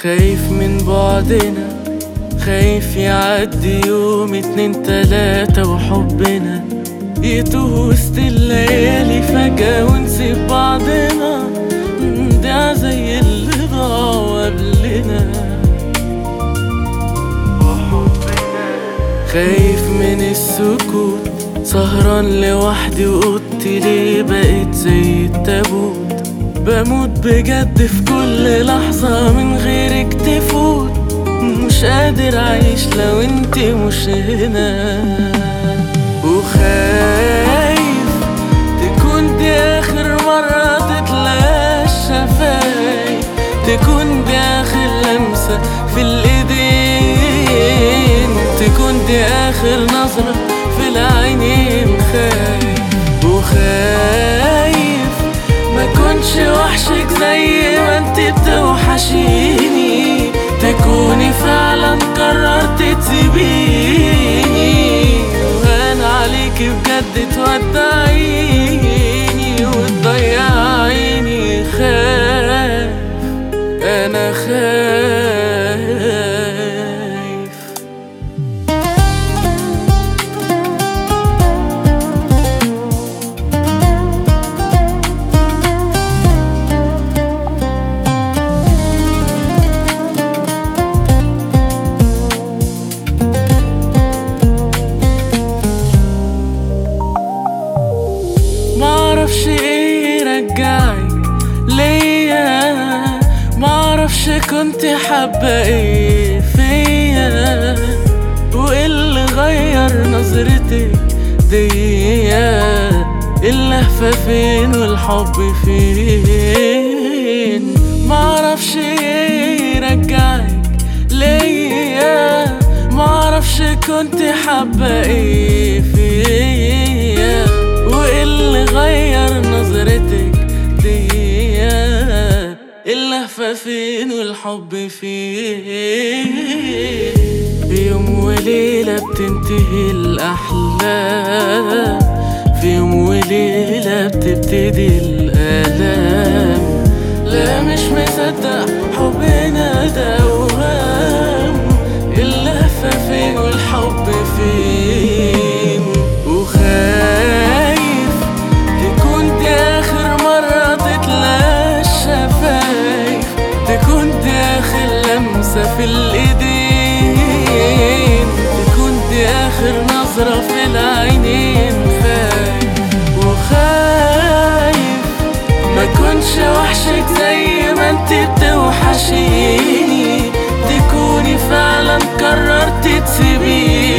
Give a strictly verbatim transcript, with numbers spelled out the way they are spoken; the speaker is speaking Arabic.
خايف من بعدنا، خايف يعدي يوم اتنين تلاتة وحبنا يتوه وسط الليالي فجأة ونسيب بعضنا، نضيع زي اللي ضاعوا قبلنا. خايف من السكوت، سهران لوحدي وأوضتي ليه بقيت زي التابوت، بموت بجد في كل لحظة من غيرك تفوت، مش قادر أعيش لو انت مش هنا. وخايف تكون دي آخر مرة تتلاقى الشفايف، تكون دي آخر لمسة في الإيدين، تكون دي آخر نظرة في العينين. خايف وخايف ما كنش وحشك زي ما انت بتوحشيني، تكوني فعلا قررت تسيبيني، وهان عليكي بجد تودعيني وتضيعيني. خايف انا خايف. معرفش ايه يرجعك ليا، معرفش كنت حابة ايه فيا، وايه اللي غير نظرتك ديا، اللهفة فين والحب فين. معرفش ايه يرجعك ليا، معرفش كنت حابة ايه فيا، وايه اللي غير نظرتك ديا، اللهفة فين والحب فين. في يوم وليلة بتنتهي الأحلام، في يوم وليلة بتبتدي الآلام، لا مش مصدق حبنا ده وهام، اللهفة فين والحب فين. وخايف تكون دي آخر مرة تتلاقى الشفايف، تكون دي آخر لمسة في الإيدين، تكون دي آخر نظرة في العينين. خايف وخايف ما كنش وحشك زي ما انت بتوحشيني، تكوني فعلا قررت تسيبيني،